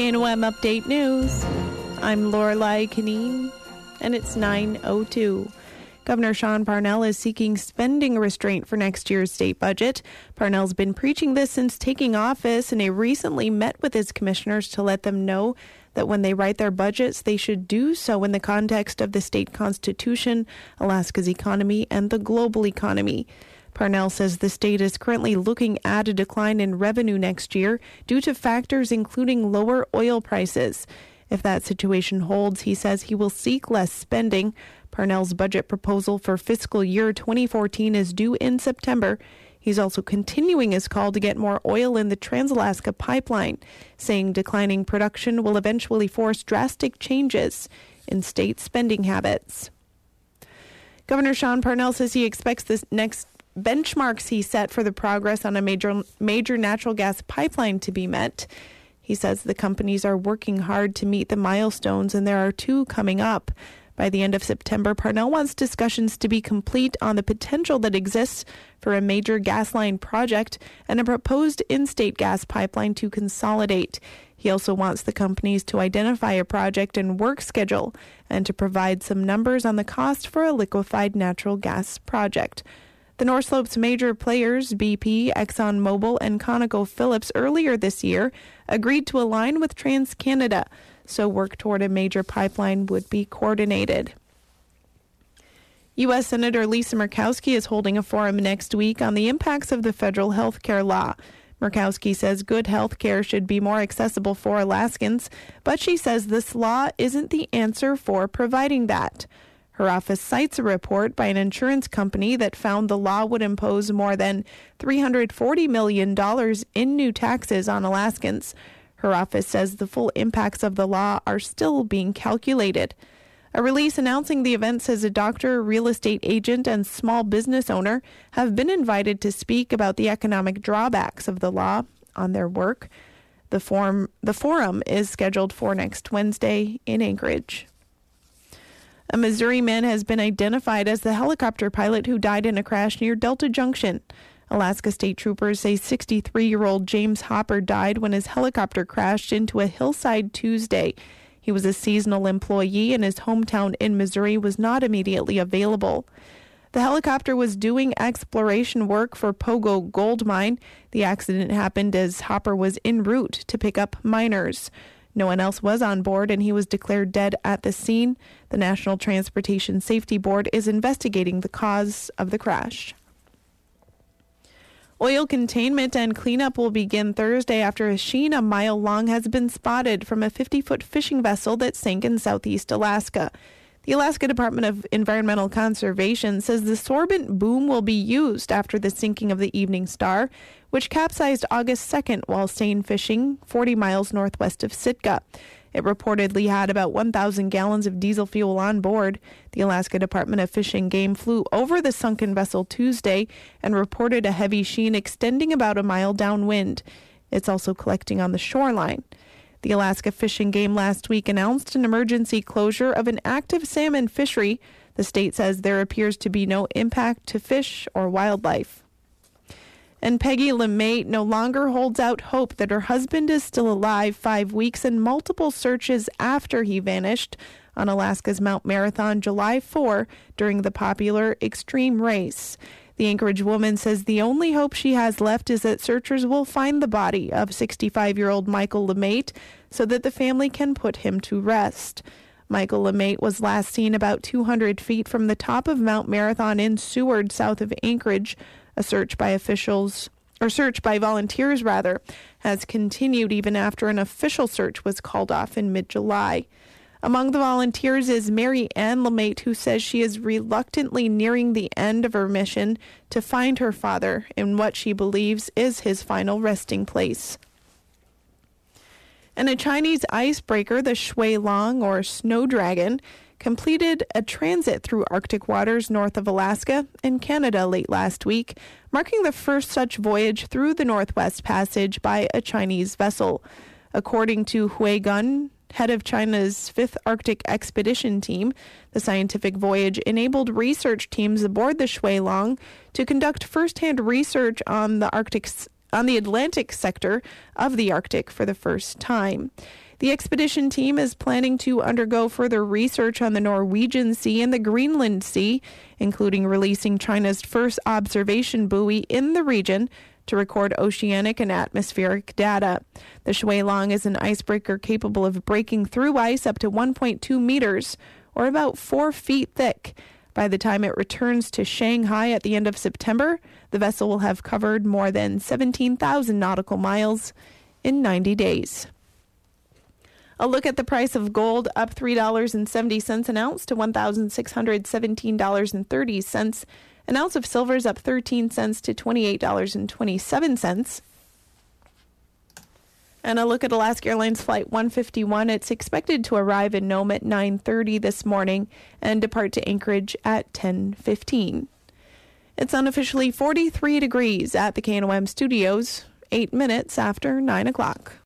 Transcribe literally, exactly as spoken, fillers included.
K N O M Update News. I'm Lorelei Canine, and it's nine oh two. Governor Sean Parnell is seeking spending restraint for next year's state budget. Parnell's been preaching this since taking office, and he recently met with his commissioners to let them know that when they write their budgets, they should do so in the context of the state constitution, Alaska's economy, and the global economy. Parnell says the state is currently looking at a decline in revenue next year due to factors including lower oil prices. If that situation holds, he says he will seek less spending. Parnell's budget proposal for fiscal year twenty fourteen is due in September. He's also continuing his call to get more oil in the Trans-Alaska Pipeline, saying declining production will eventually force drastic changes in state spending habits. Governor Sean Parnell says he expects the next benchmarks he set for the progress on a major major natural gas pipeline to be met. He says the companies are working hard to meet the milestones, and there are two coming up. By the end of September, Parnell wants discussions to be complete on the potential that exists for a major gas line project and a proposed in-state gas pipeline to consolidate. He also wants the companies to identify a project and work schedule and to provide some numbers on the cost for a liquefied natural gas project. The North Slope's major players, B P, ExxonMobil, and ConocoPhillips, earlier this year agreed to align with TransCanada, so work toward a major pipeline would be coordinated. U S Senator Lisa Murkowski is holding a forum next week on the impacts of the federal health care law. Murkowski says good health care should be more accessible for Alaskans, but she says this law isn't the answer for providing that. Her office cites a report by an insurance company that found the law would impose more than three hundred forty million dollars in new taxes on Alaskans. Her office says the full impacts of the law are still being calculated. A release announcing the event says a doctor, real estate agent, and small business owner have been invited to speak about the economic drawbacks of the law on their work. The forum, the forum is scheduled for next Wednesday in Anchorage. A Missouri man has been identified as the helicopter pilot who died in a crash near Delta Junction. Alaska State Troopers say sixty-three-year-old James Hopper died when his helicopter crashed into a hillside Tuesday. He was a seasonal employee, and his hometown in Missouri was not immediately available. The helicopter was doing exploration work for Pogo Gold Mine. The accident happened as Hopper was en route to pick up miners. No one else was on board, and he was declared dead at the scene. The National Transportation Safety Board is investigating the cause of the crash. Oil containment and cleanup will begin Thursday after a sheen a mile long has been spotted from a fifty-foot fishing vessel that sank in southeast Alaska. The Alaska Department of Environmental Conservation says the sorbent boom will be used after the sinking of the Evening Star, which capsized August second while seine fishing forty miles northwest of Sitka. It reportedly had about one thousand gallons of diesel fuel on board. The Alaska Department of Fish and Game flew over the sunken vessel Tuesday and reported a heavy sheen extending about a mile downwind. It's also collecting on the shoreline. The Alaska Fish and Game last week announced an emergency closure of an active salmon fishery. The state says there appears to be no impact to fish or wildlife. And Peggy LeMay no longer holds out hope that her husband is still alive five weeks and multiple searches after he vanished on Alaska's Mount Marathon July fourth during the popular Extreme race. The Anchorage woman says the only hope she has left is that searchers will find the body of sixty-five-year-old Michael LeMay so that the family can put him to rest. Michael LeMay was last seen about two hundred feet from the top of Mount Marathon in Seward, south of Anchorage. A search by officials, or search by volunteers rather, has continued even after an official search was called off in mid-July. Among the volunteers is Mary Ann LeMay, who says she is reluctantly nearing the end of her mission to find her father in what she believes is his final resting place. And a Chinese icebreaker, the Shui Long or Snow Dragon, completed a transit through Arctic waters north of Alaska and Canada late last week, marking the first such voyage through the Northwest Passage by a Chinese vessel. According to Hui Gun, head of China's fifth Arctic Expedition Team, the scientific voyage enabled research teams aboard the Shui Long to conduct first-hand research on the Arctic on the Atlantic sector of the Arctic for the first time. The expedition team is planning to undergo further research on the Norwegian Sea and the Greenland Sea, including releasing China's first observation buoy in the region to record oceanic and atmospheric data. The Shuilong is an icebreaker capable of breaking through ice up to one point two meters, or about four feet thick. By the time it returns to Shanghai at the end of September, the vessel will have covered more than seventeen thousand nautical miles in ninety days. A look at the price of gold, up three dollars and seventy cents an ounce to one thousand six hundred seventeen dollars and thirty cents. An ounce of silver is up thirteen cents to twenty-eight dollars and twenty-seven cents. And a look at Alaska Airlines Flight one fifty-one. It's expected to arrive in Nome at nine thirty this morning and depart to Anchorage at ten fifteen. It's unofficially forty-three degrees at the K N O M studios, eight minutes after nine o'clock.